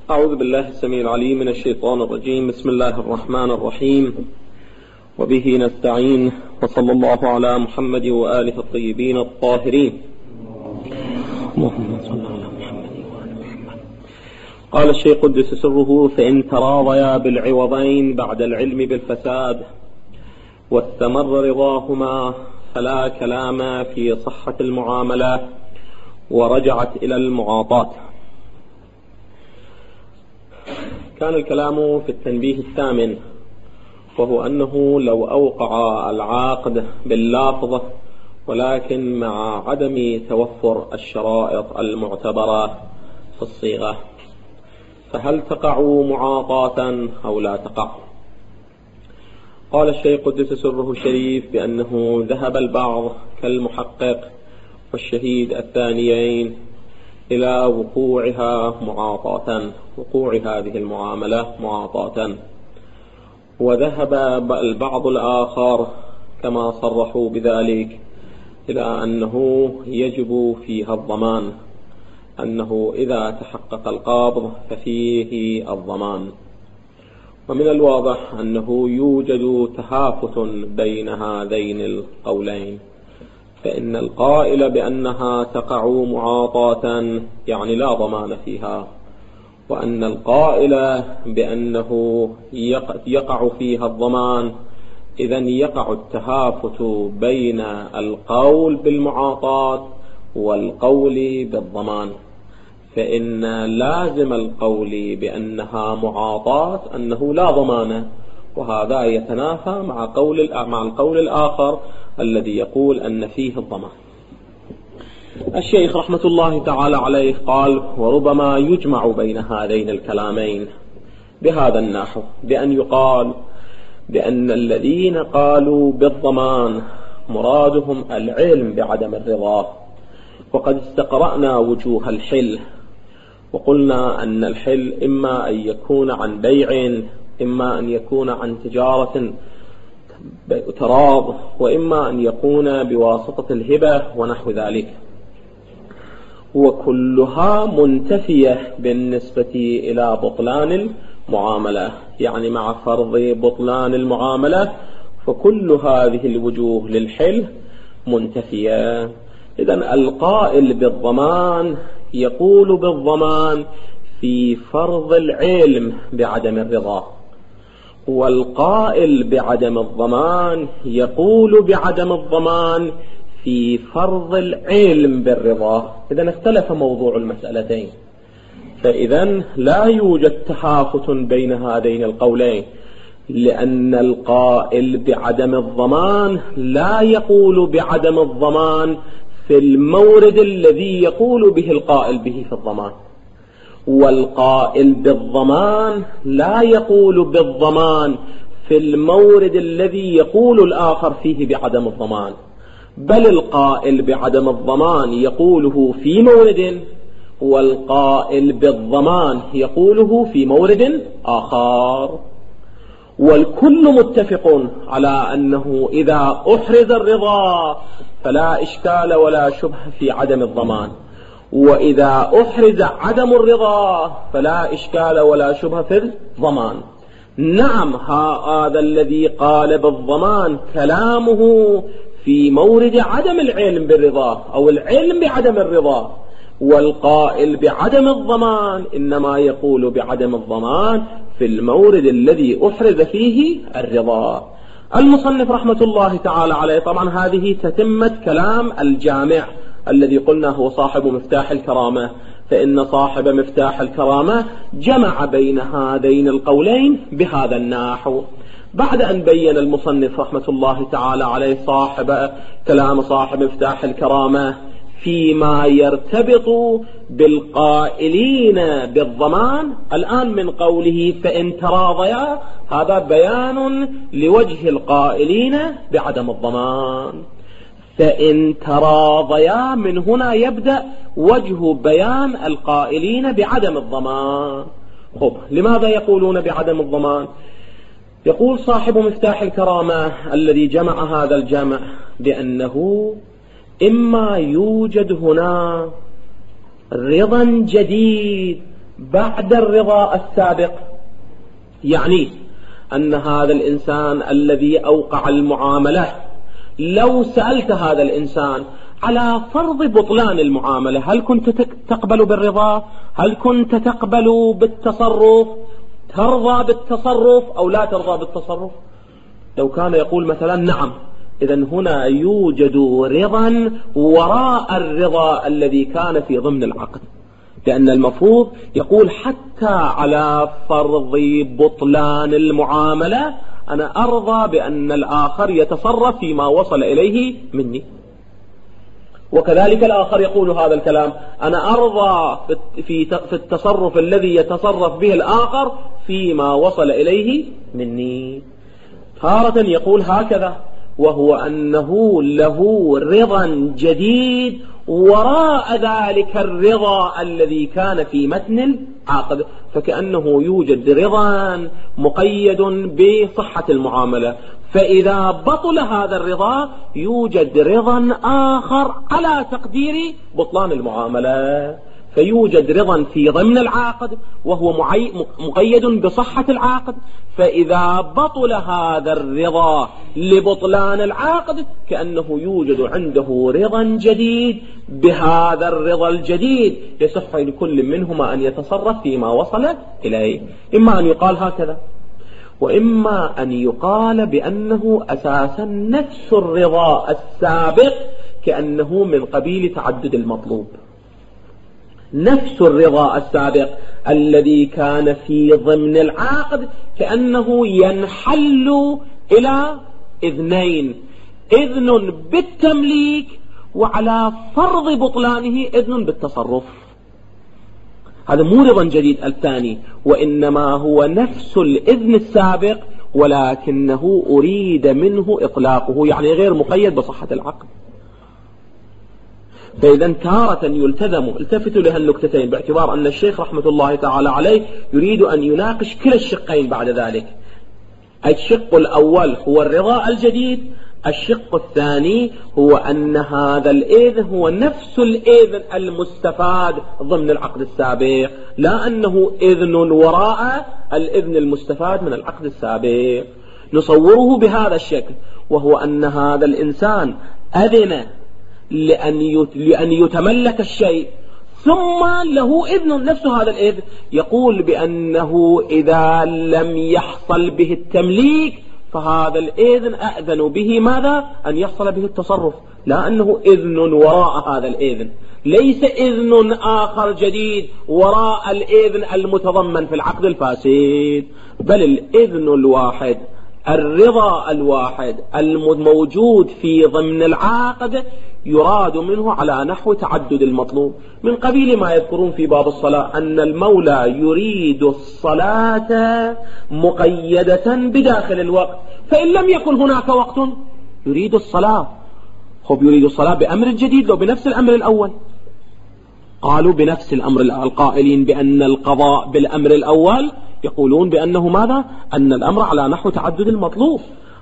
أعوذ بالله السميع العليم من الشيطان الرجيم. بسم الله الرحمن الرحيم، وبه نستعين، وصلى الله على محمد وآله الطيبين الطاهرين. اللهم صل على محمد وآل محمد. قال الشيخ قدس سره: فإن تراضيا بالعوضين بعد العلم بالفساد واستمر رضاهما فلا كلام في صحة المعاملة ورجعت إلى المعاطاة. كان الكلام في التنبيه الثامن، وهو أنه لو أوقع العقد باللفظ ولكن مع عدم توفر الشرائط المعتبرة في الصيغة، فهل تقع معاطاة أو لا تقع؟ قال الشيخ قدس سره الشريف بأنه ذهب البعض كالمحقق والشهيد الثانيين إلى وقوعها معاطاة، وقوع هذه المعاملة معاطاة، وذهب البعض الآخر كما صرحوا بذلك إلى أنه يجب فيها الضمان، أنه إذا تحقق القبض ففيه الضمان. ومن الواضح أنه يوجد تهافت بين هذين القولين، فإن القائل بأنها تقع معاطاة يعني لا ضمان فيها، وأن القائل بأنه يقع فيها الضمان إذن يقع التهافت بين القول بالمعاطاة والقول بالضمان، فإن لازم القول بأنها معاطاة أنه لا ضمان، وهذا يتنافى مع القول الآخر الذي يقول أن فيه الضمان. الشيخ رحمة الله تعالى عليه قال: وربما يجمع بين هذين الكلامين بهذا النحو، بأن يقال بأن الذين قالوا بالضمان مرادهم العلم بعدم الرضا، وقد استقرأنا وجوه الحل وقلنا أن الحل إما أن يكون عن بيع، إما أن يكون عن تجارة تراض، وإما أن يكون بواسطة الهبة ونحو ذلك، وكلها منتفية بالنسبة إلى بطلان المعاملة، يعني مع فرض بطلان المعاملة فكل هذه الوجوه للحل منتفية. إذن القائل بالضمان يقول بالضمان في فرض العلم بعدم الرضا، والقائل بعدم الضمان يقول بعدم الضمان في فرض العلم بالرضا. إذن اختلف موضوع المسألتين، فإذن لا يوجد تهافت بين هذين القولين، لأن القائل بعدم الضمان لا يقول بعدم الضمان في المورد الذي يقول به القائل به في الضمان، والقائل بالضمان لا يقول بالضمان في المورد الذي يقول الآخر فيه بعدم الضمان، بل القائل بعدم الضمان يقوله في مورد، والقائل بالضمان يقوله في مورد آخر، والكل متفق على أنه إذا أحرز الرضا فلا إشكال ولا شبهة في عدم الضمان، وإذا أحرز عدم الرضا فلا إشكال ولا شبهة في الضمان. نعم، هذا الذي قال بالضمان كلامه في مورد عدم العلم بالرضا أو العلم بعدم الرضا، والقائل بعدم الضمان إنما يقول بعدم الضمان في المورد الذي أحرز فيه الرضا. المصنف رحمة الله تعالى عليه، طبعا هذه تتمة كلام الجامع الذي قلنا هو صاحب مفتاح الكرامة، فإن صاحب مفتاح الكرامة جمع بين هذين القولين بهذا النحو، بعد أن بين المصنف رحمة الله تعالى عليه كلام صاحب مفتاح الكرامة فيما يرتبط بالقائلين بالضمان. الآن من قوله فإن تراضيا، هذا بيان لوجه القائلين بعدم الضمان. فإن تراضيا من هنا يبدأ وجه بيان القائلين بعدم الضمان. لماذا يقولون بعدم الضمان؟ يقول صاحب مفتاح الكرامة الذي جمع هذا الجمع بأنه إما يوجد هنا رضا جديد بعد الرضا السابق، يعني أن هذا الإنسان الذي أوقع المعاملة لو سألت هذا الإنسان على فرض بطلان المعاملة هل كنت تقبل بالرضا؟ هل كنت تقبل بالتصرف؟ ترضى بالتصرف أو لا ترضى بالتصرف؟ لو كان يقول مثلا نعم، إذن هنا يوجد رضا وراء الرضا الذي كان في ضمن العقد، لأن المفروض يقول حتى على فرض بطلان المعاملة أنا أرضى بأن الآخر يتصرف فيما وصل إليه مني، وكذلك الآخر يقول هذا الكلام، أنا أرضى في التصرف الذي يتصرف به الآخر فيما وصل إليه مني. تارة يقول هكذا، وهو أنه له رضا جديد وراء ذلك الرضا الذي كان في متن العقد، فكأنه يوجد رضا مقيد بصحة المعاملة، فإذا بطل هذا الرضا يوجد رضا آخر على تقدير بطلان المعاملة، فيوجد رضا في ضمن العقد وهو مقيد بصحة العقد، فإذا بطل هذا الرضا لبطلان العقد كأنه يوجد عنده رضا جديد، بهذا الرضا الجديد يصح لكل منهما أن يتصرف فيما وصل إليه. إما أن يقال هكذا، وإما أن يقال بأنه أساسا نفس الرضا السابق كأنه من قبيل تعدد المطلوب، نفس الرضا السابق الذي كان في ضمن العقد كأنه ينحل إلى إذنين، إذن بالتمليك وعلى فرض بطلانه إذن بالتصرف. هذا مو رضا جديد الثاني، وإنما هو نفس الإذن السابق ولكنه أريد منه إطلاقه، يعني غير مقيد بصحة العقد. فإذا تارة يلتزم، التفتوا لها النكتتين باعتبار أن الشيخ رحمة الله تعالى عليه يريد أن يناقش كلا الشقين بعد ذلك. الشق الأول هو الرضا الجديد، الشق الثاني هو أن هذا الإذن هو نفس الإذن المستفاد ضمن العقد السابق، لا أنه إذن وراء الإذن المستفاد من العقد السابق. نصوره بهذا الشكل، وهو أن هذا الإنسان أذن لأن يتملك الشيء ثم له إذن، نفس هذا الإذن يقول بأنه إذا لم يحصل به التمليك فهذا الإذن أذن به ماذا؟ أن يحصل به التصرف، لا أنه إذن وراء هذا الإذن، ليس إذن آخر جديد وراء الإذن المتضمن في العقد الفاسد، بل الإذن الواحد، الرضا الواحد الموجود في ضمن العقد يراد منه على نحو تعدد المطلوب، من قبيل ما يذكرون في باب الصلاة أن المولى يريد الصلاة مقيدة بداخل الوقت، فإن لم يكن هناك وقت يريد الصلاة. هو يريد الصلاة بأمر جديد لو بنفس الأمر الأول؟ قالوا بنفس الأمر، القائلين بأن القضاء بالأمر الأول يقولون بأنه ماذا؟ أن الأمر على نحو تعدد المطلوب.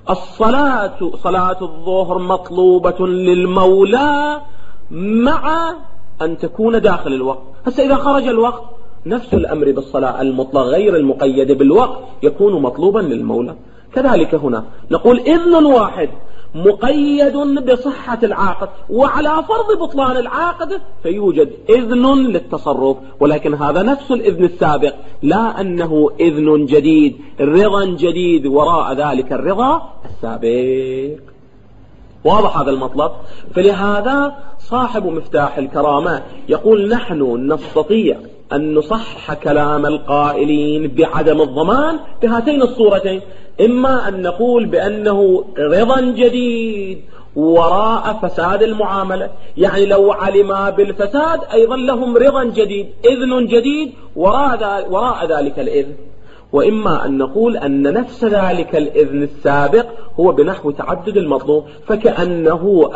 صلاة الظهر مطلوبة للمولى مع أن تكون داخل الوقت. هسه إذا خرج الوقت نفس الأمر بالصلاة المطلق غير المقيد بالوقت يكون مطلوبا للمولى. كذلك هنا نقول إذن واحد مقيد بصحة العقد وعلى فرض بطلان العقد فيوجد إذن للتصرف، ولكن هذا نفس الإذن السابق، لا أنه إذن جديد، رضا جديد وراء ذلك الرضا السابق. واضح هذا المطلب؟ فلهذا صاحب مفتاح الكرامة يقول نحن نستطيع أن نصحح كلام القائلين بعدم الضمان بهاتين الصورتين، إما أن نقول بأنه رضا جديد وراء فساد المعاملة، يعني لو علما بالفساد أيضا لهم رضا جديد، إذن جديد وراء ذلك الإذن، وإما أن نقول أن نفس ذلك الإذن السابق هو بنحو تعدد المطلوب، فكأنه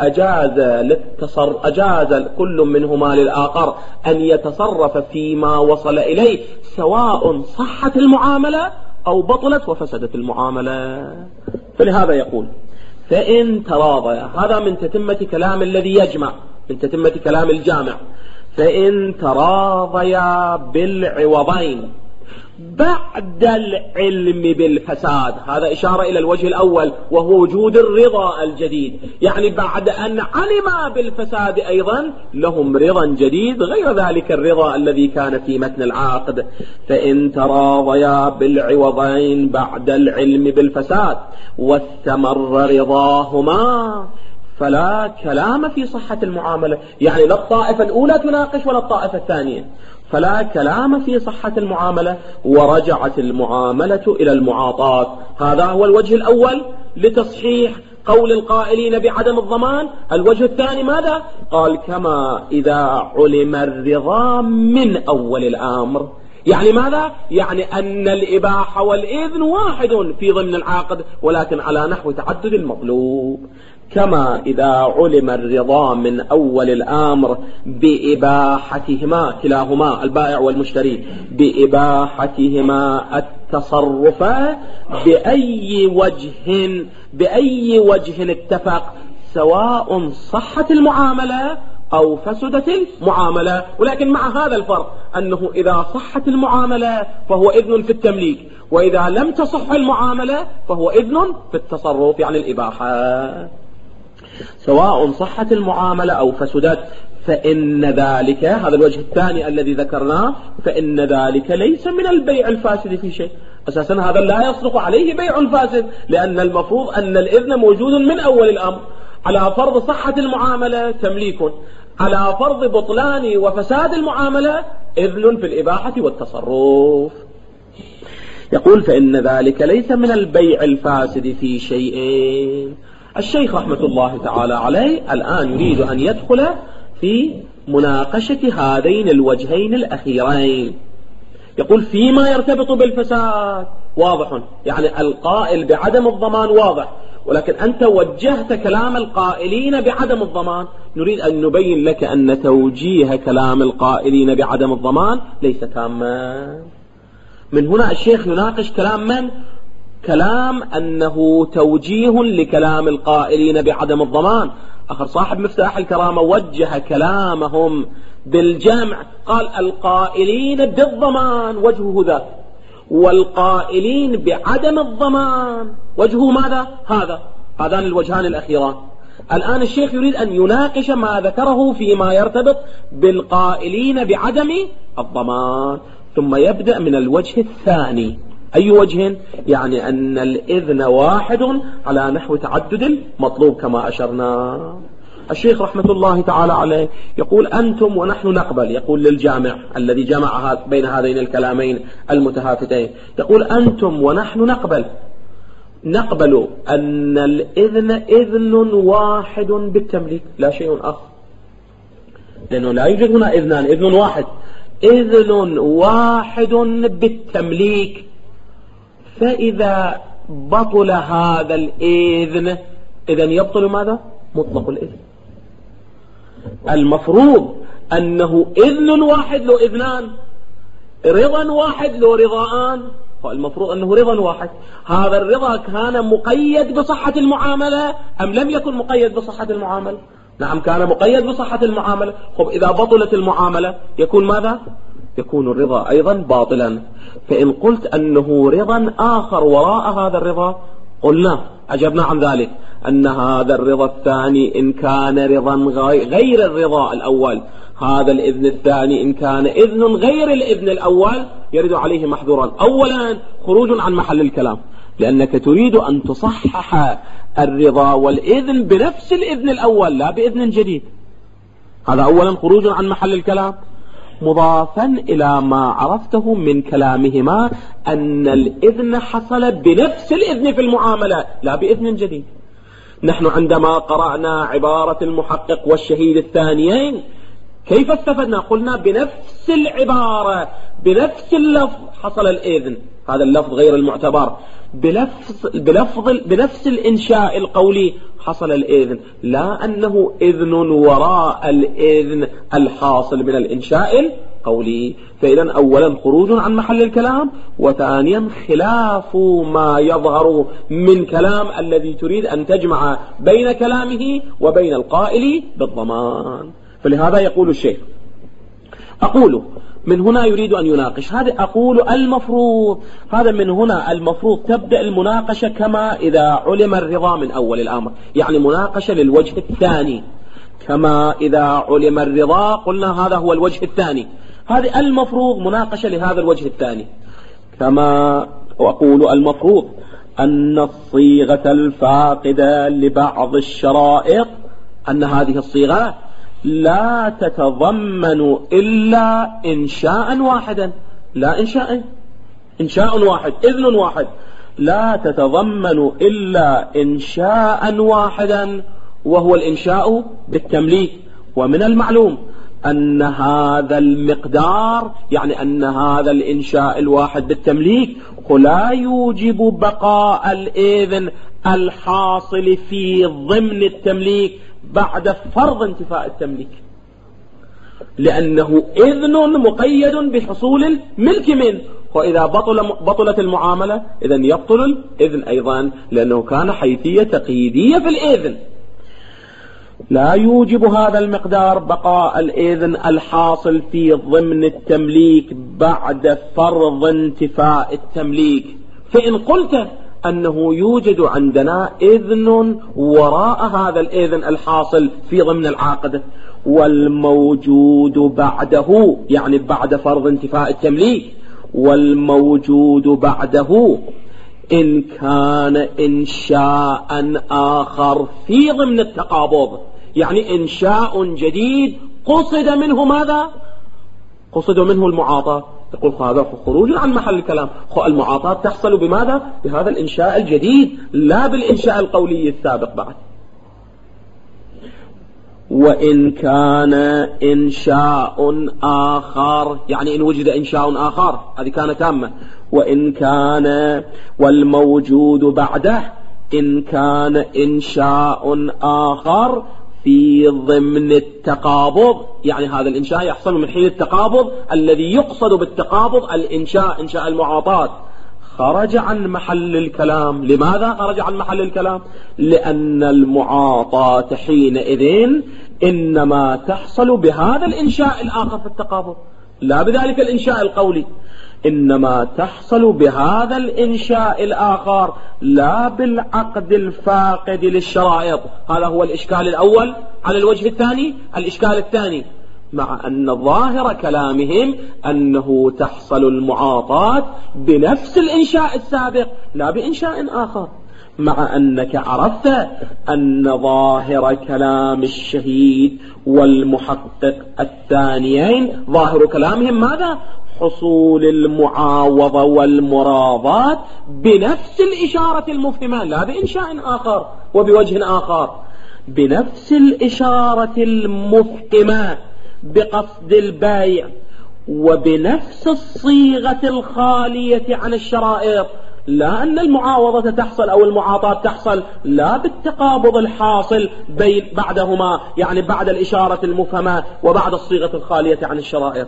أجاز كل منهما للآخر أن يتصرف فيما وصل إليه سواء صحت المعاملة أو بطلت وفسدت المعاملة. فلهذا يقول فإن تراضيا، هذا من تتمة كلام الذي يجمع، من تتمة كلام الجامع، فإن تراضيا بالعوضين بعد العلم بالفساد، هذا إشارة إلى الوجه الأول وهو وجود الرضا الجديد، يعني بعد أن علما بالفساد أيضا لهم رضا جديد غير ذلك الرضا الذي كان في متن العقد. فإن تراضيا بالعوضين بعد العلم بالفساد واستمر رضاهما فلا كلام في صحة المعاملة، يعني لا الطائفة الأولى تناقش ولا الطائفة الثانية، فلا كلام في صحة المعاملة ورجعت المعاملة إلى المعاطاة. هذا هو الوجه الأول لتصحيح قول القائلين بعدم الضمان. الوجه الثاني ماذا؟ قال كما إذا علم الرضا من أول الأمر، يعني ماذا؟ يعني أن الإباحة والإذن واحد في ضمن العقد ولكن على نحو تعدد المطلوب. كما إذا علم الرضا من أول الأمر بإباحتهما كلاهما البائع والمشتري بإباحتهما التصرف بأي وجه اتفق سواء صحت المعاملة أو فسدت المعاملة، ولكن مع هذا الفرق أنه إذا صحت المعاملة فهو إذن في التمليك، وإذا لم تصح المعاملة فهو إذن في التصرف يعني الإباحة، سواء صحت المعاملة أو فسدت. فإن ذلك، هذا الوجه الثاني الذي ذكرناه، فإن ذلك ليس من البيع الفاسد في شيء. أساسا هذا لا يصدق عليه بيع فاسد، لأن المفروض أن الإذن موجود من أول الأمر، على فرض صحة المعاملة تمليك، على فرض بطلان وفساد المعاملة إذن في الإباحة والتصرف. يقول فإن ذلك ليس من البيع الفاسد في شيء. الشيخ رحمة الله تعالى عليه الآن يريد أن يدخل في مناقشة هذين الوجهين الأخيرين. يقول فيما يرتبط بالفساد واضح، يعني القائل بعدم الضمان واضح، ولكن أنت وجهت كلام القائلين بعدم الضمان. نريد أن نبين لك أن توجيه كلام القائلين بعدم الضمان ليس تاما. من هنا الشيخ يناقش كلام من؟ كلام أنه توجيه لكلام القائلين بعدم الضمان. آخر صاحب مفتاح الكرامة وجه كلامهم بالجمع، قال القائلين بالضمان وجهه ذا، والقائلين بعدم الضمان وجهه ماذا؟ هذان الوجهان الأخيران. الآن الشيخ يريد أن يناقش ما ذكره فيما يرتبط بالقائلين بعدم الضمان، ثم يبدأ من الوجه الثاني. أي وجه؟ يعني أن الإذن واحد على نحو تعدد المطلوب كما أشرنا. الشيخ رحمة الله تعالى عليه يقول أنتم ونحن نقبل، يقول للجامع الذي جمع بين هذين الكلامين المتهافتين، يقول أنتم ونحن نقبل أن الإذن إذن واحد بالتمليك لا شيء آخر، لأنه لا يوجد هنا إذنان، إذن واحد، إذن واحد بالتمليك. فإذا بطل هذا الإذن إذن يبطل ماذا؟ مطلق الإذن. المفروض أنه إذن واحد له إذنان، رضا واحد له رضاءان، فالمفروض أنه رضا واحد. هذا الرضا كان مقيد بصحة المعاملة أم لم يكن مقيد بصحة المعاملة؟ نعم كان مقيد بصحة المعاملة. خب إذا بطلت المعاملة يكون ماذا؟ يكون الرضا أيضا باطلا. فإن قلت أنه رضا آخر وراء هذا الرضا قلنا أجبنا عن ذلك أن هذا الرضا الثاني إن كان رضا غير الرضا الأول، هذا الإذن الثاني إن كان إذن غير الإذن الأول يرد عليه محظورا. أولا خروج عن محل الكلام، لأنك تريد أن تصحح الرضا والإذن بنفس الإذن الأول لا بإذن جديد. هذا أولا خروج عن محل الكلام، مضافا إلى ما عرفته من كلامهما أن الإذن حصل بنفس الإذن في المعاملة لا بإذن جديد. نحن عندما قرأنا عبارة المحقق والشهيد الثانيين كيف استفدنا؟ قلنا بنفس العبارة بنفس اللفظ حصل الإذن، هذا اللفظ غير المعتبر، بنفس الإنشاء القولي حصل الإذن، لا أنه إذن وراء الإذن الحاصل من الإنشاء القولي. فإذا أولا خروج عن محل الكلام، وثانيا خلاف ما يظهر من كلام الذي تريد أن تجمع بين كلامه وبين القائل بالضمان. فلهذا يقول الشيخ أقول من هنا يريد أن يناقش هذا. أقول المفروض هذا من هنا المفروض تبدأ المناقشة كما إذا علم الرضا من أول الأمر، يعني مناقشة للوجه الثاني. كما إذا علم الرضا قلنا هذا هو الوجه الثاني، هذه المفروض مناقشة لهذا الوجه الثاني. كما أقول المفروض أن الصيغة الفاقدة لبعض الشرائط أن هذه الصيغة لا تتضمن إلا إنشاء واحدا، لا إنشاء واحد، إذن واحد، لا تتضمن إلا إنشاء واحدا وهو الإنشاء بالتمليك. ومن المعلوم أن هذا المقدار يعني أن هذا الإنشاء الواحد بالتمليك لا يوجب بقاء الإذن الحاصل في ضمن التمليك بعد فرض انتفاء التمليك، لأنه إذن مقيد بحصول الملك منه، وإذا بطلت المعاملة إذن يبطل الإذن أيضا، لأنه كان حيثية تقييدية في الإذن. لا يوجب هذا المقدار بقاء الإذن الحاصل في ضمن التمليك بعد فرض انتفاء التمليك. فإن قلت أنه يوجد عندنا إذن وراء هذا الإذن الحاصل في ضمن العقد، والموجود بعده يعني بعد فرض انتفاء التمليك، والموجود بعده إن كان إنشاء آخر في ضمن التقابض، يعني إنشاء جديد قصد منه ماذا؟ قصد منه المعاطاة. يقول هذا خروج عن محل الكلام، المعاطاة تحصل بماذا؟ بهذا الإنشاء الجديد لا بالإنشاء القولي السابق بعد. وإن كان إنشاء آخر يعني إن وجد إنشاء آخر، هذه كانت تامة. وإن كان والموجود بعده إن كان إنشاء آخر في ضمن التقابض، يعني هذا الإنشاء يحصل من حين التقابض الذي يقصد بالتقابض الإنشاء إنشاء المعاطاة، خرج عن محل الكلام. لماذا خرج عن محل الكلام؟ لأن المعاطاة حينئذ إنما تحصل بهذا الإنشاء الآخر في التقابض لا بذلك الإنشاء القولي، إنما تحصل بهذا الإنشاء الآخر لا بالعقد الفاقد للشرائط. هذا هو الإشكال الأول. على الوجه الثاني الإشكال الثاني، مع أن ظاهر كلامهم أنه تحصل المعاطاة بنفس الإنشاء السابق لا بإنشاء آخر، مع أنك عرفت أن ظاهر كلام الشهيد والمحقق الثانيين ظاهر كلامهم ماذا؟ حصول المعاوضة والمراضات بنفس الإشارة المفهمة لا بإنشاء آخر وبوجه آخر، بنفس الإشارة المفهمة بقصد البيع وبنفس الصيغة الخالية عن الشرائط، لا أن المعاوضة تحصل أو المعاطاة تحصل لا بالتقابض الحاصل بين بعدهما، يعني بعد الإشارة المفهمة وبعد الصيغة الخالية عن الشرائط.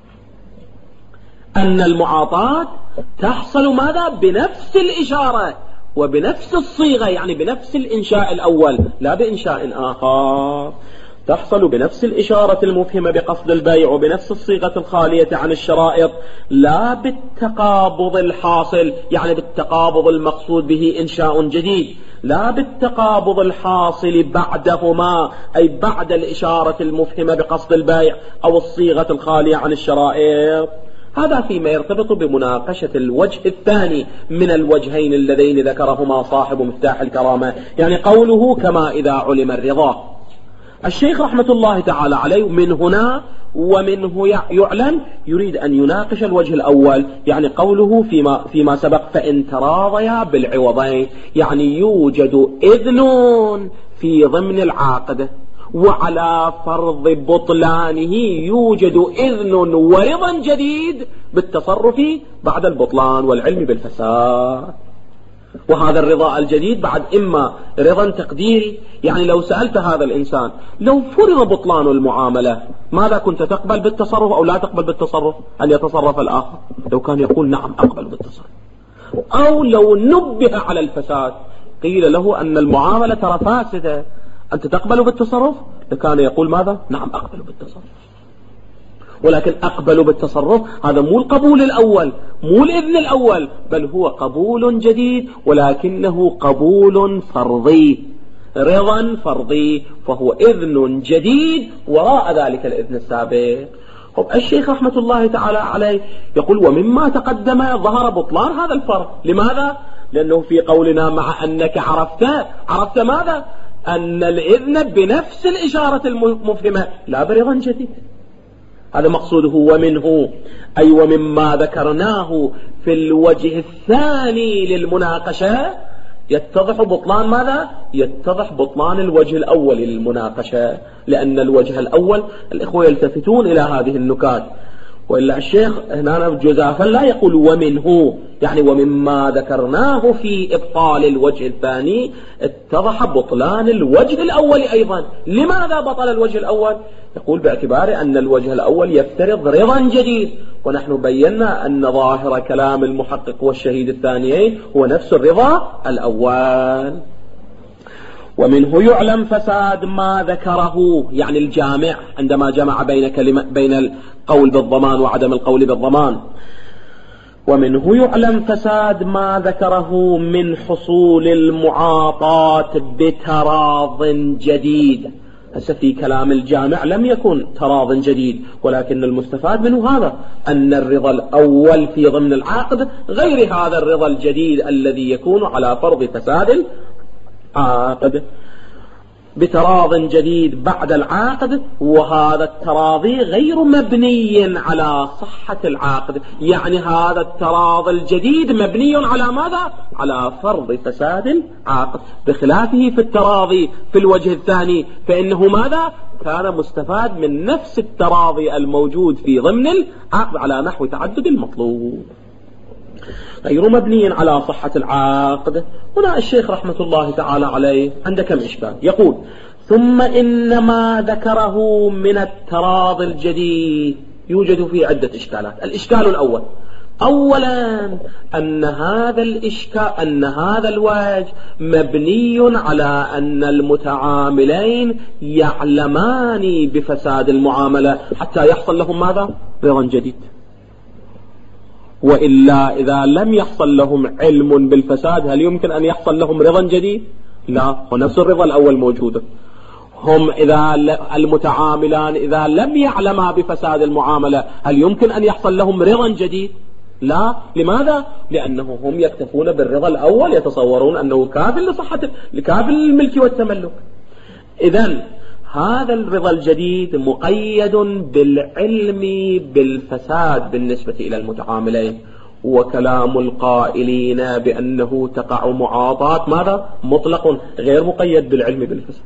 أن المعاطاة تحصل ماذا؟ بنفس الإشارة وبنفس الصيغة، يعني بنفس الإنشاء الأول لا بإنشاء آخر، تحصل بنفس الإشارة المفهمة بقصد البيع وبنفس الصيغة الخالية عن الشرائط لا بالتقابض الحاصل، يعني بالتقابض المقصود به إنشاء جديد، لا بالتقابض الحاصل بعدهما أي بعد الإشارة المفهمة بقصد البيع أو الصيغة الخالية عن الشرائط. هذا فيما يرتبط بمناقشة الوجه الثاني من الوجهين اللذين ذكرهما صاحب مفتاح الكرامة، يعني قوله كما إذا علم الرضا. الشيخ رحمة الله تعالى عليه من هنا ومنه يعلم يريد أن يناقش الوجه الأول، يعني قوله فيما سبق فإن تراضيا بالعوضين، يعني يوجد إذن في ضمن العقد وعلى فرض بطلانه يوجد إذن ورضا جديد بالتصرف بعد البطلان والعلم بالفساد. وهذا الرضا الجديد بعد إما رضا تقديري، يعني لو سألت هذا الإنسان لو فرض بطلان المعاملة ماذا كنت تقبل بالتصرف أو لا تقبل بالتصرف؟ هل يتصرف الآخر؟ لو كان يقول نعم أقبل بالتصرف، أو لو نبه على الفساد قيل له أن المعاملة ترى فاسدة أنت تقبل بالتصرف، لكان يقول ماذا؟ نعم أقبل بالتصرف. ولكن أقبلوا بالتصرف. هذا مو القبول الأول، مو الإذن الأول، بل هو قبول جديد، ولكنه قبول فرضي، رضا فرضي، فهو إذن جديد وراء ذلك الإذن السابق. الشيخ رحمة الله تعالى عليه يقول: ومما تقدم ظهر بطلان هذا الفرق. لماذا؟ لأنه في قولنا مع أنك عرفت ماذا؟ أن الإذن بنفس الإشارة المفهمة لا برضا جديد. هذا مقصوده. ومنه أي ومما ذكرناه في الوجه الثاني للمناقشة يتضح بطلان ماذا؟ يتضح بطلان الوجه الأول للمناقشة، لأن الوجه الأول الإخوة يلتفتون إلى هذه النكات، وإلا الشيخ هنا جزافا لا يقول ومنه، يعني ومما ذكرناه في إبطال الوجه الثاني اتضح بطلان الوجه الأول أيضا. لماذا بطل الوجه الأول؟ يقول باعتبار أن الوجه الأول يفترض رضا جديد، ونحن بينا أن ظاهر كلام المحقق والشهيد الثانيين هو نفس الرضا الأول. ومنه يعلم فساد ما ذكره، يعني الجامع عندما جمع بين القول بالضمان وعدم القول بالضمان. ومنه يعلم فساد ما ذكره من حصول المعاطاة بتراض جديد. هسه في كلام الجامع لم يكن تراض جديد، ولكن المستفاد منه هذا، أن الرضا الأول في ضمن العقد غير هذا الرضا الجديد الذي يكون على فرض فساد العقد، بتراض جديد بعد العقد، وهذا التراضي غير مبني على صحة العقد، يعني هذا التراضي الجديد مبني على ماذا؟ على فرض فساد العقد، بخلافه في التراضي في الوجه الثاني فإنه ماذا؟ كان مستفاد من نفس التراضي الموجود في ضمن العقد على نحو تعدد المطلوب، غير مبني على صحة العقد. هنا الشيخ رحمة الله تعالى عليه عنده كم إشكال. يقول: ثم إنما ذكره من التراضي الجديد يوجد فيه عدة إشكالات. الإشكال الأول: أولا أن هذا الوجه مبني على أن المتعاملين يعلمان بفساد المعاملة حتى يحصل لهم ماذا؟ رضا جديد. وإلا إذا لم يحصل لهم علم بالفساد هل يمكن أن يحصل لهم رضا جديد؟ لا، ونفس الرضا الأول موجود. هم إذا المتعاملان إذا لم يعلما بفساد المعاملة هل يمكن أن يحصل لهم رضا جديد؟ لا. لماذا؟ لأنه هم يكتفون بالرضا الأول، يتصورون أنه كافل الملك والتملك. إذن هذا الرضا الجديد مقيد بالعلم بالفساد بالنسبة إلى المتعاملين، وكلام القائلين بأنه تقع معاطاة ماذا؟ مطلق غير مقيد بالعلم بالفساد.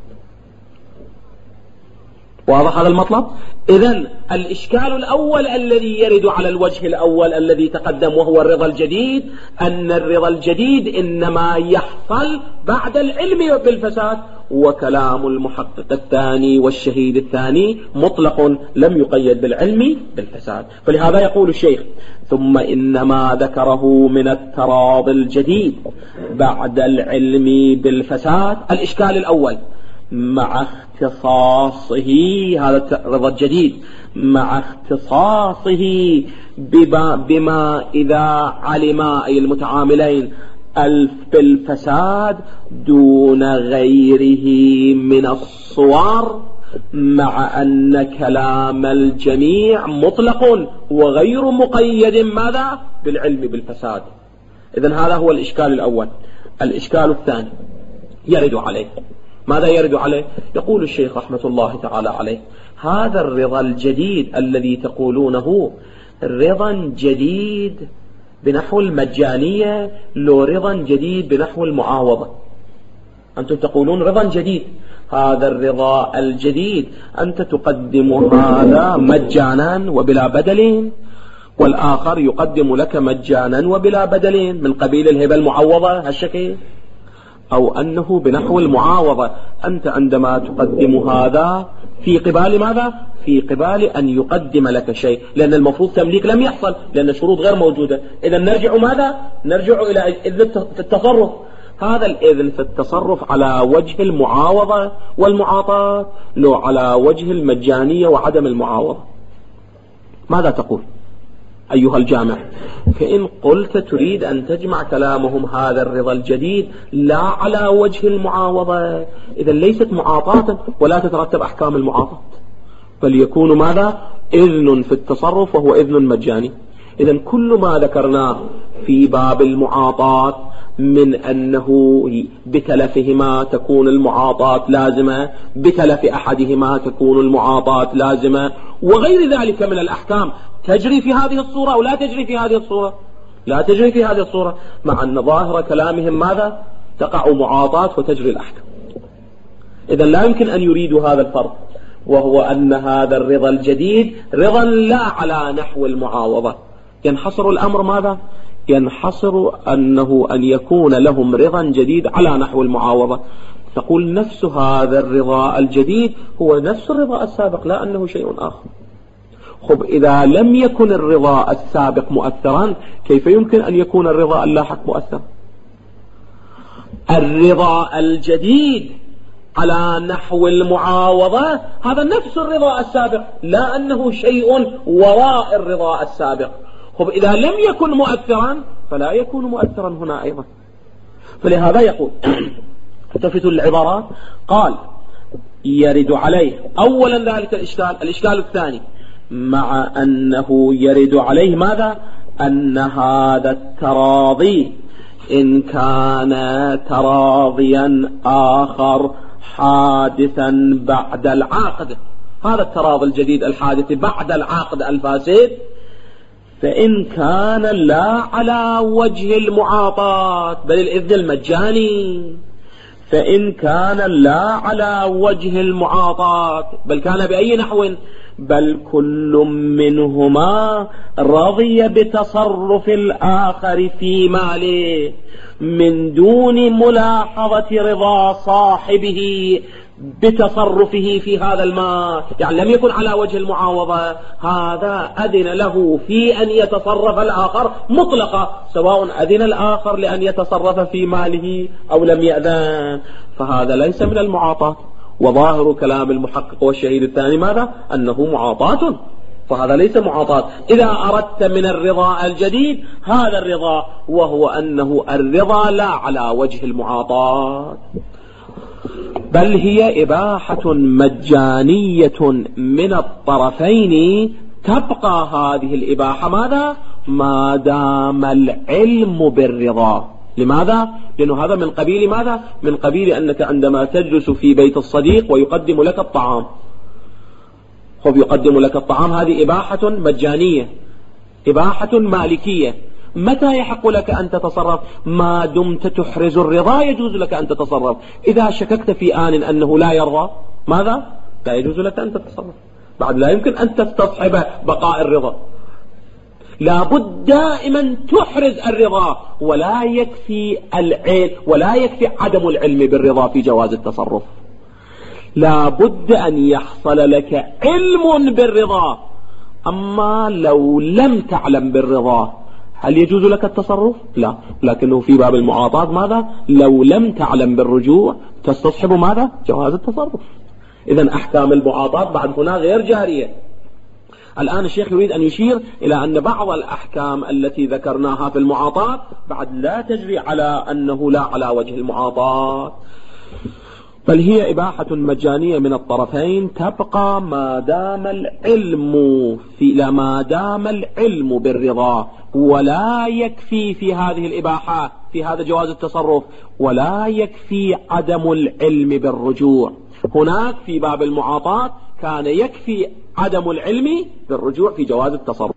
واضح هذا المطلب؟ إذن الإشكال الأول الذي يرد على الوجه الأول الذي تقدم وهو الرضا الجديد، أن الرضا الجديد إنما يحصل بعد العلم بالفساد، وكلام المحقق الثاني والشهيد الثاني مطلق لم يقيد بالعلم بالفساد. فلهذا يقول الشيخ: ثم إنما ذكره من التراضي الجديد بعد العلم بالفساد. الإشكال الأول: مع اختصاصه هذا الرضا الجديد مع اختصاصه بما إذا علم أي المتعاملين بالفساد دون غيره من الصور، مع أن كلام الجميع مطلق وغير مقيد ماذا؟ بالعلم بالفساد. إذن هذا هو الإشكال الأول. الإشكال الثاني يرد عليه. ماذا يرد عليه؟ يقول الشيخ رحمة الله تعالى عليه: هذا الرضا الجديد الذي تقولونه رضا جديد بنحو المجانية لو رضا جديد بنحو المعاوضة. أنتم تقولون رضا جديد، هذا الرضا الجديد أنت تقدم هذا مجانا وبلا بدل، والآخر يقدم لك مجانا وبلا بدل من قبيل الهبة المعوضة هالشكل، أو أنه بنحو المعاوضة. أنت عندما تقدم هذا في قبال ماذا؟ في قبال أن يقدم لك شيء، لأن المفروض تمليك لم يحصل لأن الشروط غير موجودة. إذا نرجع ماذا؟ نرجع إلى إذن في التصرف. هذا الإذن في التصرف على وجه المعاوضة والمعاطاة، لو على وجه المجانية وعدم المعاوضة. ماذا تقول أيها الجامع؟ فإن قلت تريد أن تجمع كلامهم هذا الرضا الجديد لا على وجه المعاوضة، إذا ليست معاطاة ولا تترتب أحكام المعاطاة، بل يكون ماذا؟ إذن في التصرف وهو إذن مجاني. إذا كل ما ذكرناه في باب المعاطاة من أنه بتلفهما تكون المعاطاة لازمة، بتلف أحدهما تكون المعاطاة لازمة، وغير ذلك من الأحكام تجري في هذه الصورة أو لا تجري في هذه الصورة؟ لا تجري في هذه الصورة، مع أن ظاهر كلامهم ماذا؟ تقع معاطاة وتجري الأحكام. إذا لا يمكن أن يريدوا هذا الفرق، وهو أن هذا الرضا الجديد رضا لا على نحو المعاوضة. ينحصر الأمر ماذا؟ ينحصر أنه أن يكون لهم رضا جديد على نحو المعاوضة. تقول نفس هذا الرضا الجديد هو نفس الرضا السابق، لا أنه شيء آخر. خب إذا لم يكن الرضا السابق مؤثرا كيف يمكن أن يكون الرضا اللاحق مؤثرا؟ الرضا الجديد على نحو المعاوضة هذا نفس الرضا السابق، لا أنه شيء وراء الرضا السابق. خب إذا لم يكن مؤثرا فلا يكون مؤثرا هنا أيضا. فلهذا يقول التفت العبارات، قال يرد عليه أولا ذلك الإشكال الثاني، مع أنه يرد عليه ماذا؟ أن هذا التراضي إن كان تراضيا آخر حادثا بعد العقد، هذا التراضي الجديد الحادث بعد العقد الفاسد، فإن كان لا على وجه المعاطاة بل الإذن المجاني، فإن كان لا على وجه المعاطاة بل كان بأي نحو، بل كل منهما رضي بتصرف الآخر في ماله من دون ملاحظة رضا صاحبه بتصرفه في هذا المال، يعني لم يكن على وجه المعاوضة، هذا أذن له في أن يتصرف الآخر مطلقا، سواء أذن الآخر لأن يتصرف في ماله أو لم يأذن، فهذا ليس من المعاطاة. وظاهر كلام المحقق والشهيد الثاني ماذا؟ أنه معاطاة، فهذا ليس معاطاة. إذا أردت من الرضا الجديد هذا الرضا، وهو أنه الرضا لا على وجه المعاطاة، بل هي إباحة مجانية من الطرفين، تبقى هذه الإباحة ماذا؟ ما دام العلم بالرضا. لماذا؟ لأنه هذا من قبيل ماذا؟ من قبيل أنك عندما تجلس في بيت الصديق ويقدم لك الطعام، خب يقدم لك الطعام، هذه إباحة مجانية، إباحة مالكية. متى يحق لك أن تتصرف؟ ما دمت تحرز الرضا يجوز لك أن تتصرف. إذا شككت في آن أنه لا يرضى ماذا؟ لا يجوز لك أن تتصرف، بعد لا يمكن أن تستصحب بقاء الرضا، لابد دائما تحرز الرضا، ولا يكفي العلم ولا يكفي عدم العلم بالرضا في جواز التصرف، لابد أن يحصل لك علم بالرضا. أما لو لم تعلم بالرضا هل يجوز لك التصرف؟ لا، لكنه في باب المعاطاة ماذا؟ لو لم تعلم بالرجوع تستصحب ماذا؟ جواز التصرف. إذن أحكام المعاطاة بعد هنا غير جارية. الآن الشيخ يريد أن يشير إلى أن بعض الأحكام التي ذكرناها في المعاطاة بعد لا تجري على أنه لا على وجه المعاطاة، بل هي إباحة مجانية من الطرفين، تبقى ما دام العلم بالرضا. ولا يكفي في هذه الإباحة في هذا جواز التصرف، ولا يكفي عدم العلم بالرجوع. هناك في باب المعاطاة كان يكفي عدم العلم بالرجوع في جواز التصرف،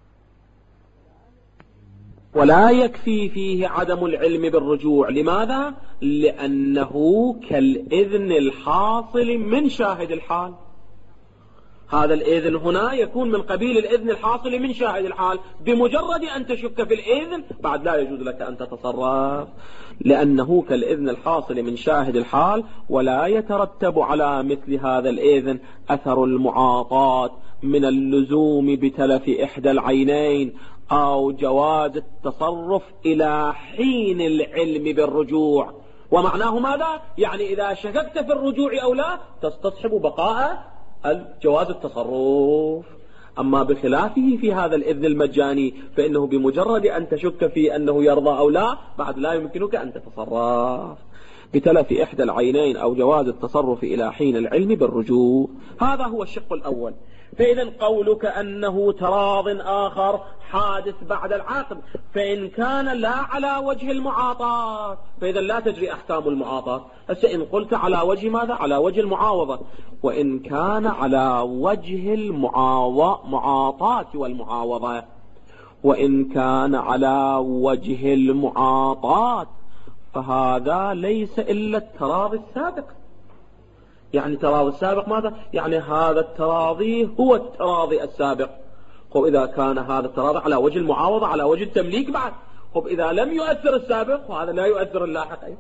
ولا يكفي فيه عدم العلم بالرجوع. لماذا؟ لأنه كالإذن الحاصل من شاهد الحال. هذا الإذن هنا يكون من قبيل الإذن الحاصل من شاهد الحال، بمجرد أن تشك في الإذن بعد لا يجوز لك أن تتصرف، لأنه كالإذن الحاصل من شاهد الحال، ولا يترتب على مثل هذا الإذن أثر المعاطاة من اللزوم بتلف إحدى العينين أو جواز التصرف إلى حين العلم بالرجوع. ومعناه ماذا؟ يعني إذا شككت في الرجوع أو لا تستصحب بقاء جواز التصرف. أما بخلافه في هذا الإذن المجاني فإنه بمجرد أن تشك في أنه يرضى أو لا بعد لا يمكنك أن تتصرف بتلف إحدى العينين أو جواز التصرف إلى حين العلم بالرجوع. هذا هو الشق الأول. فإذا قولك أنه تراض آخر حادث بعد العقد فإن كان لا على وجه المعاطاة فإذا لا تجري أحكام المعاطاة. هسه إن قلت على وجه ماذا؟ على وجه المعاوضة. وإن كان على وجه المعاطاة والمعاوضة، وإن كان على وجه المعاطاة فهذا ليس إلا التراضي السابق. يعني التراضي السابق ماذا؟ يعني هذا التراضي هو التراضي السابق. إذا كان هذا التراضي على وجه المعاوضة على وجه التمليك بعد، إذا لم يؤثر السابق وهذا لا يؤثر اللاحق أيضا.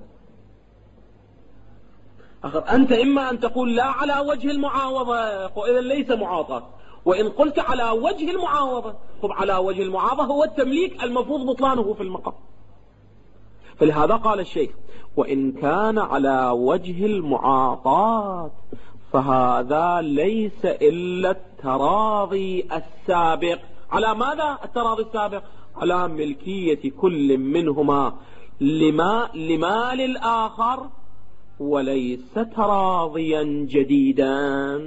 أنت إما أن تقول لا على وجه المعاوضة إذا ليس معاطاة، وإن قلت على وجه المعاوضة على وجه المعاوضة هو التمليك المفروض بطلانه في المقام. فلهذا قال الشيخ وإن كان على وجه المعاطاة فهذا ليس إلا التراضي السابق. على ماذا التراضي السابق؟ على ملكية كل منهما لمال الآخر وليس تراضيا جديدا.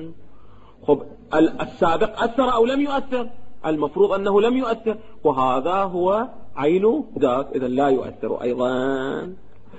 السابق أثر أو لم يؤثر؟ المفروض أنه لم يؤثر، وهذا هو عين ذاك، إذا لا يؤثر أيضا.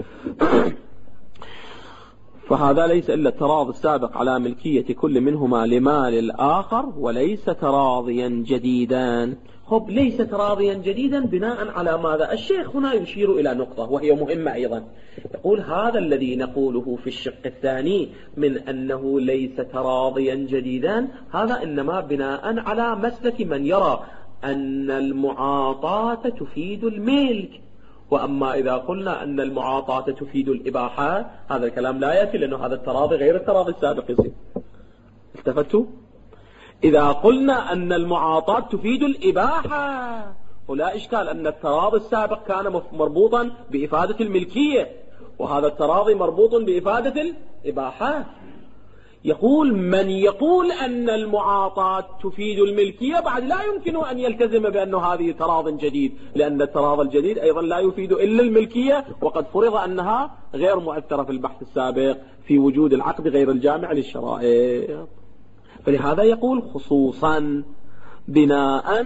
فهذا ليس إلا التراضي السابق على ملكية كل منهما لمال الآخر وليس تراضيا جديدا. ليس تراضيا جديدا بناء على ماذا؟ الشيخ هنا يشير إلى نقطة وهي مهمة أيضا. يقول هذا الذي نقوله في الشق الثاني من أنه ليس تراضيا جديدا هذا إنما بناء على مسلك من يرى أن المعاطاة تفيد الملك. وأما إذا قلنا أن المعاطاة تفيد الإباحة هذا الكلام لا يأتي، لأنه هذا التراضي غير التراضي السابق يصير. التفتوا؟ إذا قلنا أن المعاطاة تفيد الإباحة ولا إشكال أن التراضي السابق كان مربوطا بإفادة الملكية وهذا التراضي مربوط بإفادة الإباحة. يقول من يقول أن المعاطاة تفيد الملكية بعد لا يمكن أن يلتزم بأن هذه تراض جديد، لأن التراض الجديد أيضا لا يفيد إلا الملكية، وقد فرض أنها غير مؤثرة في البحث السابق في وجود العقد غير الجامع للشرائط. فلهذا يقول خصوصا بناء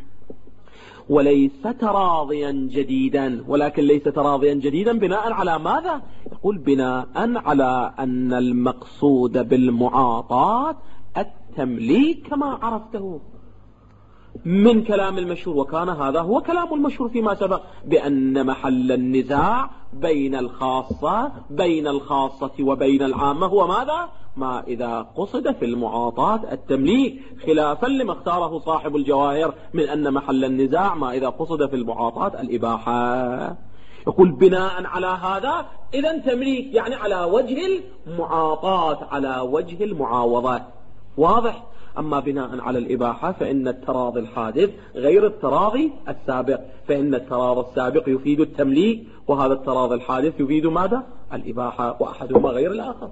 وليس تراضيا جديدا، ولكن ليس تراضيا جديدا بناء على ماذا؟ يقول بناء على أن المقصود بالمعاطاة التمليك كما عرفته من كلام المشهور، وكان هذا هو كلام المشهور فيما سبق بأن محل النزاع بين الخاصة وبين العامة هو ماذا؟ ما إذا قصد في المعاطاة التمليك، خلافا لما اختاره صاحب الجواهر من أن محل النزاع ما إذا قصد في المعاطاة الإباحة. يقول بناء على هذا إذا تمليك يعني على وجه المعاطاة على وجه المعاوضة، واضح؟ أما بناء على الإباحة فإن التراضي الحادث غير التراضي السابق، فإن التراضي السابق يفيد التمليك وهذا التراضي الحادث يفيد ماذا؟ الإباحة، وأحدهما غير الآخر.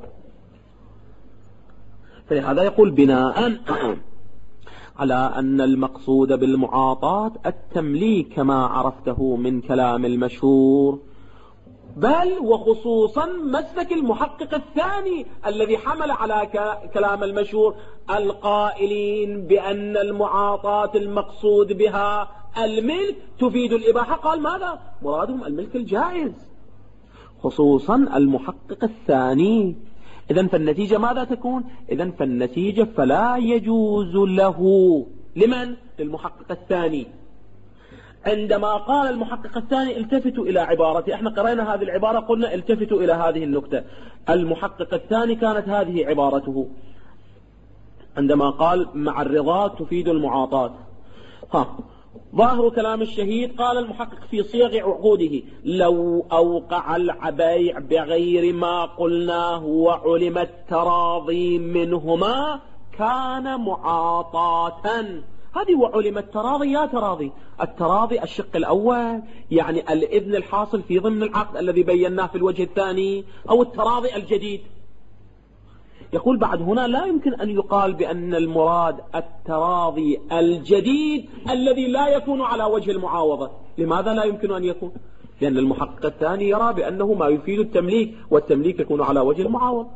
فلهذا يقول بناء على أن المقصود بالمعاطاة التمليك كما عرفته من كلام المشهور، بل وخصوصا مسلك المحقق الثاني الذي حمل على كلام المشهور القائلين بأن المعاطاة المقصود بها الملك تفيد الإباحة. قال ماذا؟ مرادهم الملك الجائز، خصوصا المحقق الثاني. إذن فالنتيجة ماذا تكون؟ إذن فالنتيجة فلا يجوز له لمن؟ للمحقق الثاني. عندما قال المحقق الثاني التفتوا إلى عبارته، احنا قرأنا هذه العبارة قلنا التفتوا إلى هذه النكتة. المحقق الثاني كانت هذه عبارته عندما قال مع الرضا تفيد المعاطاة. ظاهر كلام الشهيد قال المحقق في صيغ عقوده لو أوقع البيع بغير ما قلناه وعلم التراضي منهما كان معاطاة. هذه وعلم التراضي يا تراضي، التراضي الشق الأول يعني الإذن الحاصل في ضمن العقد الذي بيناه في الوجه الثاني، أو التراضي الجديد. يقول بعد هنا لا يمكن أن يقال بأن المراد التراضي الجديد الذي لا يكون على وجه المعاوضة. لماذا لا يمكن أن يكون؟ لأن المحقق الثاني يرى بأنه ما يفيد التمليك، والتمليك يكون على وجه المعاوضة.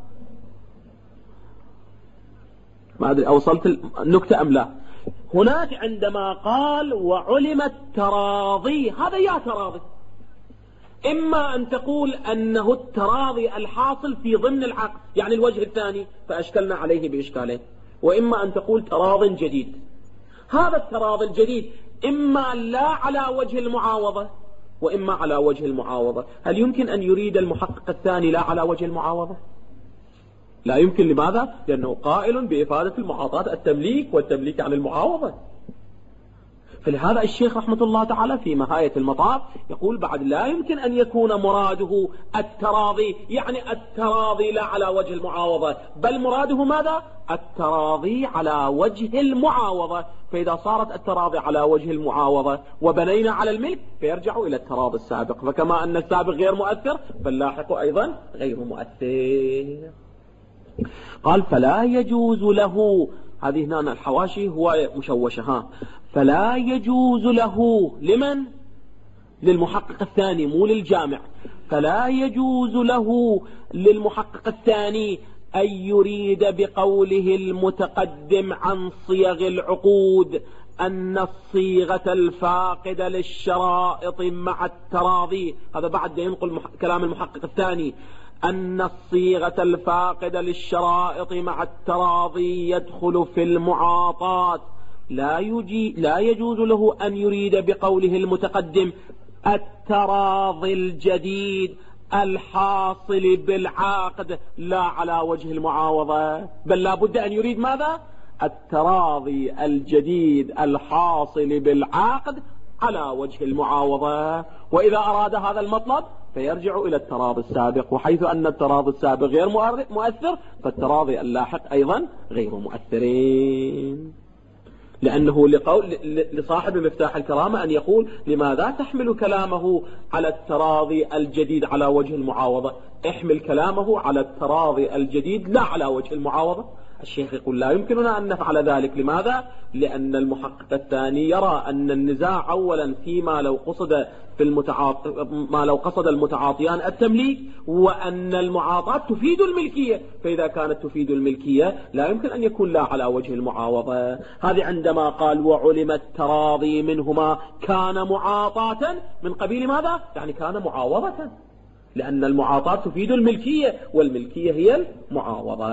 ما أدري أوصلت النكتة أم لا. هناك عندما قال وعلم التراضي، هذا يا تراضي، إما أن تقول أنه التراضي الحاصل في ضمن العقد، يعني الوجه الثاني فأشكلنا عليه بإشكالين، وإما أن تقول تراض جديد. هذا التراضي الجديد إما لا على وجه المعاوضة وإما على وجه المعاوضة. هل يمكن أن يريد المحقق الثاني لا على وجه المعاوضة؟ لا يمكن. لماذا؟ لأنه قائل بإفادة المعاطاة التمليك، والتمليك عن المعاوضة. فلهذا الشيخ رحمة الله تعالى في نهاية المطاف يقول بعد لا يمكن أن يكون مراده التراضي، يعني التراضي لا على وجه المعاوضة، بل مراده ماذا؟ التراضي على وجه المعاوضة. فإذا صارت التراضي على وجه المعاوضة وبنينا على الملك فيرجع إلى التراضي السابق، فكما أن السابق غير مؤثر فاللاحق أيضا غير مؤثر. قال فلا يجوز له، هذه هنا الحواشي هو مشوشة، فلا يجوز له لمن؟ للمحقق الثاني مو للجامع. فلا يجوز له للمحقق الثاني أن يريد بقوله المتقدم عن صيغ العقود أن الصيغة الفاقدة للشرائط مع التراضي، هذا بعد ينقل كلام المحقق الثاني، أن الصيغة الفاقدة للشرائط مع التراضي يدخل في المعاطاة. لا يجوز له أن يريد بقوله المتقدم التراضي الجديد الحاصل بالعقد لا على وجه المعاوضة، بل لا بد أن يريد ماذا؟ التراضي الجديد الحاصل بالعقد على وجه المعاوضة. وإذا أراد هذا المطلب فيرجع إلى التراضي السابق، وحيث أن التراضي السابق غير مؤثر فالتراضي اللاحق أيضا غير مؤثرين. لأنه لصاحب مفتاح الكرامة أن يقول لماذا تحمل كلامه على التراضي الجديد على وجه المعاوضة؟ احمل كلامه على التراضي الجديد لا على وجه المعاوضة. الشيخ يقول لا يمكننا أن نفعل ذلك. لماذا؟ لأن المحقق الثاني يرى أن النزاع أولا فيما لو قصد ما لو قصد المتعاطيان التمليك، وأن المعاطاة تفيد الملكية، فإذا كانت تفيد الملكية لا يمكن أن يكون لا على وجه المعاوضة. هذه عندما قال وعلم التراضي منهما كان معاطاة من قبيل ماذا؟ يعني كان معاوضة، لأن المعاطاة تفيد الملكية والملكية هي المعاوضة.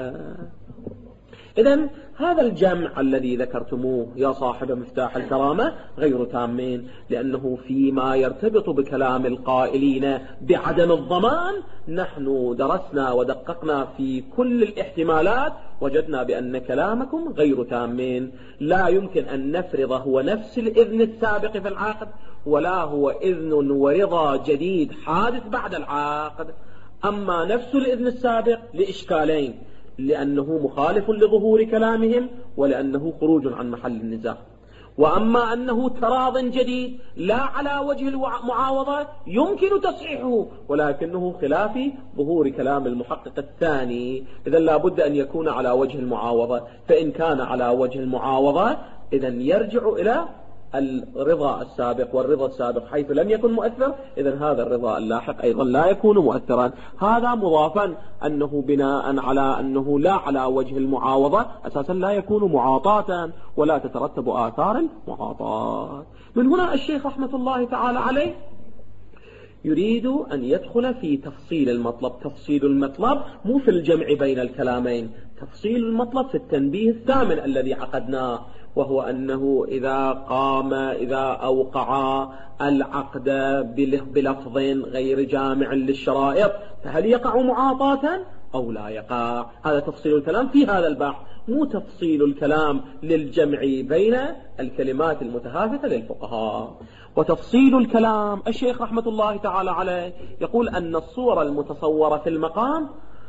إذن هذا الجمع الذي ذكرتموه يا صاحب مفتاح الكرامة غير تامين، لأنه فيما يرتبط بكلام القائلين بعدم الضمان نحن درسنا ودققنا في كل الاحتمالات، وجدنا بأن كلامكم غير تامين. لا يمكن أن نفرض هو نفس الإذن السابق في العقد، ولا هو إذن ورضا جديد حادث بعد العقد. أما نفس الإذن السابق لإشكالين، لأنه مخالف لظهور كلامهم ولأنه خروج عن محل النزاع. وأما أنه تراض جديد لا على وجه المعاوضة يمكن تصحيحه، ولكنه خلاف ظهور كلام المحقق الثاني. إذن لا بد أن يكون على وجه المعاوضة، فإن كان على وجه المعاوضة إذن يرجع إلى الرضا السابق، والرضا السابق حيث لم يكن مؤثر إذن هذا الرضا اللاحق أيضا لا يكون مؤثرا. هذا مضافا أنه بناء على أنه لا على وجه المعاوضة أساسا لا يكون معاطاة ولا تترتب آثار المعاطاة. من هنا الشيخ رحمة الله تعالى عليه يريد أن يدخل في تفصيل المطلب. تفصيل المطلب مو في الجمع بين الكلامين، تفصيل المطلب في التنبيه الثامن الذي عقدناه، وهو أنه إذا أوقع العقد بلفظ غير جامع للشرائط فهل يقع معاطاة أو لا يقع؟ هذا تفصيل الكلام في هذا البحث، مو تفصيل الكلام للجمع بين الكلمات المتهافته للفقهاء. وتفصيل الكلام الشيخ رحمة الله تعالى عليه يقول أن الصورة المتصورة في المقام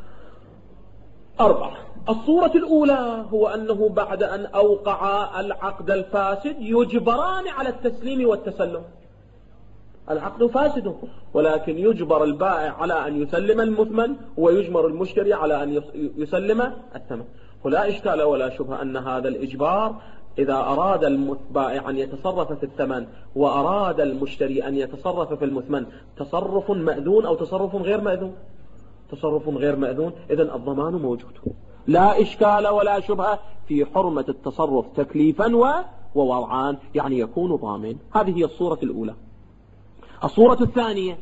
4. الصورة الأولى هو أنه بعد أن أوقع العقد الفاسد يجبران على التسليم والتسلم. العقد فاسد، ولكن يجبر البائع على أن يسلم المثمن ويجبر المشتري على أن يسلم الثمن. ولا إشكال ولا شبهة أن هذا الإجبار إذا أراد البائع أن يتصرف في الثمن وأراد المشتري أن يتصرف في المثمن تصرف مأذون أو تصرف غير مأذون، تصرف غير مأذون، إذن الضمان موجود، لا إشكال ولا شبهة في حرمة التصرف تكليفا ووضعان، يعني يكون ضامن. هذه هي الصورة الأولى. الصورة الثانية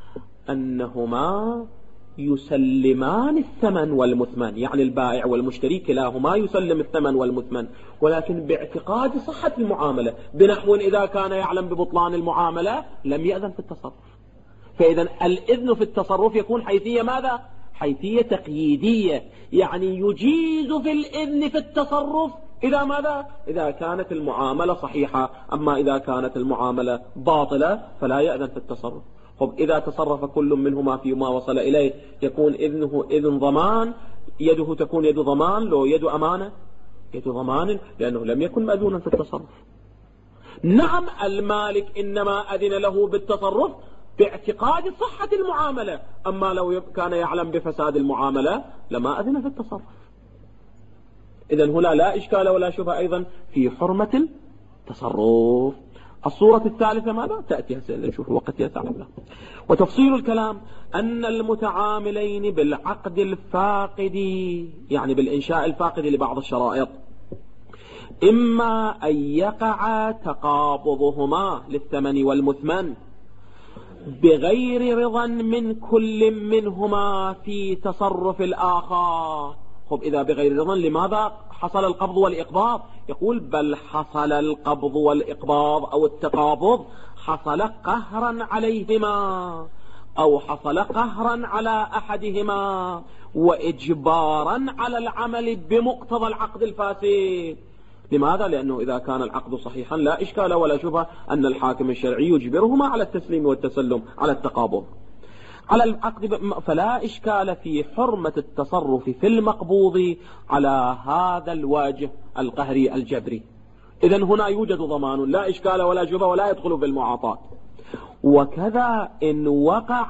أنهما يسلمان الثمن والمثمن، يعني البائع والمشتري كلاهما يسلم الثمن والمثمن، ولكن باعتقاد صحة المعاملة، بنحو إذا كان يعلم ببطلان المعاملة لم يأذن في التصرف. فإذا الإذن في التصرف يكون حيثية ماذا؟ حيثية تقييدية، يعني يجيز في الإذن في التصرف إذا ماذا؟ إذا كانت المعاملة صحيحة، أما إذا كانت المعاملة باطلة فلا يأذن في التصرف. طب إذا تصرف كل منهما فيما وصل إليه يكون إذنه إذن ضمان، يده تكون يد ضمان، لو يد أمانة يد ضمان، لأنه لم يكن مأذونا في التصرف. نعم المالك إنما أذن له بالتصرف باعتقاد صحة المعاملة، أما لو كان يعلم بفساد المعاملة لما أذن في التصرف. إذن هنا لا إشكال ولا شبهة أيضا في حرمة التصرف. الصورة الثالثة ماذا؟ تأتي هسه نشوف الوقت يسعنا. وتفصيل الكلام أن المتعاملين بالعقد الفاقد، يعني بالإنشاء الفاقد لبعض الشرائط، إما أن يقع تقابضهما للثمن والمثمن بغير رضا من كل منهما في تصرف الآخر. خب إذا بغير رضا لماذا حصل القبض والإقباض؟ يقول بل حصل القبض والإقباض أو التقابض حصل قهرا عليهما، أو حصل قهرا على أحدهما وإجبارا على العمل بمقتضى العقد الفاسد. لماذا؟ لأنه إذا كان العقد صحيحا لا إشكال ولا شبهة أن الحاكم الشرعي يجبرهما على التسليم والتسلم، على التقابض على العقد، فلا إشكال في حرمة التصرف في المقبوض على هذا الواجه القهري الجبري. إذن هنا يوجد ضمان، لا إشكال ولا شبهة ولا يدخل في المعاطاة. وكذا إن وقع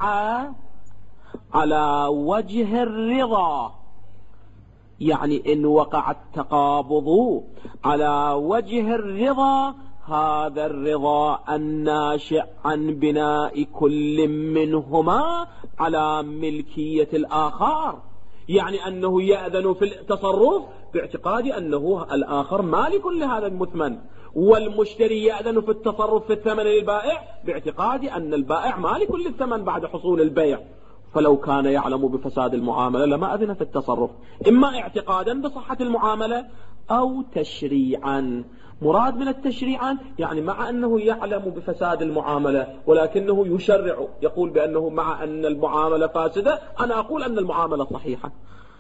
على وجه الرضا، يعني إن وقع التقابض على وجه الرضا، هذا الرضا الناشئ عن بناء كل منهما على ملكية الآخر، يعني أنه يأذن في التصرف باعتقاد أنه الآخر مالك لهذا المثمن، والمشتري يأذن في التصرف في الثمن للبائع باعتقاد أن البائع مالك للثمن بعد حصول البيع. فلو كان يعلم بفساد المعاملة لما أذن في التصرف، إما اعتقادا بصحة المعاملة أو تشريعا. مراد من التشريعا يعني مع أنه يعلم بفساد المعاملة ولكنه يشرع، يقول بأنه مع أن المعاملة فاسدة أنا أقول أن المعاملة صحيحة،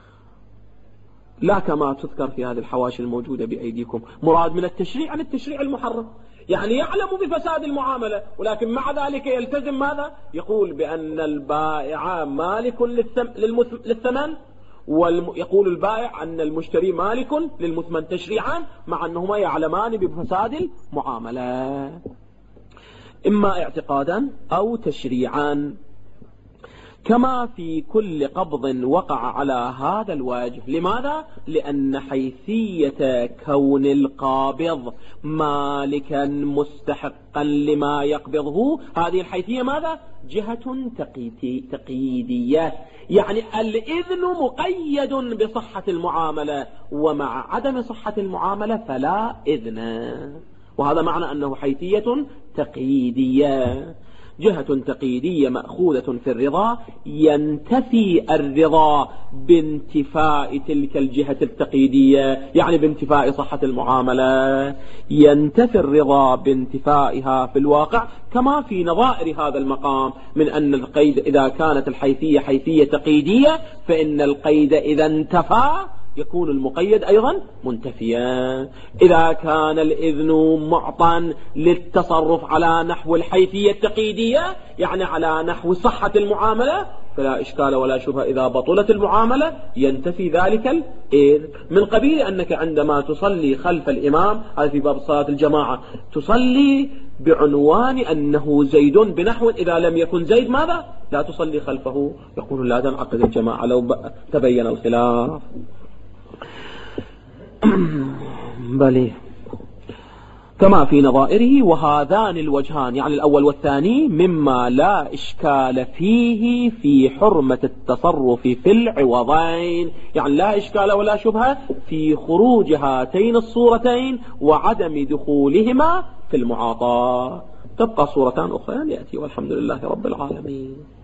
لا كما تذكر في هذه الحواشي الموجودة بأيديكم. مراد من التشريع عن التشريع المحرم، يعني يعلم بفساد المعاملة ولكن مع ذلك يلتزم ماذا؟ يقول بأن البائع مالك للثمن، ويقول البائع أن المشتري مالك للمثمن تشريعا، مع أنهما يعلمان بفساد المعاملة، إما اعتقادا أو تشريعا. كما في كل قبض وقع على هذا الوجه. لماذا؟ لأن حيثية كون القابض مالكا مستحقا لما يقبضه، هذه الحيثية ماذا؟ جهة تقييدية، يعني الإذن مقيد بصحة المعاملة، ومع عدم صحة المعاملة فلا إذن، وهذا معنى أنه حيثية تقييدية. جهة تقييدية مأخوذة في الرضا، ينتفي الرضا بانتفاء تلك الجهة التقييدية، يعني بانتفاء صحة المعاملة، ينتفي الرضا بانتفائها في الواقع، كما في نظائر هذا المقام من أن القيد إذا كانت الحيثية حيثية تقييدية فإن القيد إذا انتفى يكون المقيد أيضا منتفيا. إذا كان الإذن معطى للتصرف على نحو الحيثية التقييدية، يعني على نحو صحة المعاملة، فلا إشكال ولا شبهة إذا بطلت المعاملة ينتفي ذلك الإذن. من قبيل أنك عندما تصلي خلف الإمام، هذا في باب صلاة الجماعة، تصلي بعنوان أنه زيد بنحو، إذا لم يكن زيد ماذا؟ لا تصلي خلفه، يقول لا تنعقد الجماعة لو تبين الخلاف. بلي كما في نظائره. وهذان الوجهان، يعني الأول والثاني، مما لا إشكال فيه في حرمة التصرف في العوضين، يعني لا إشكال ولا شبهة في خروج هاتين الصورتين وعدم دخولهما في المعاطاة. تبقى صورتان أخرى يأتي، والحمد لله رب العالمين.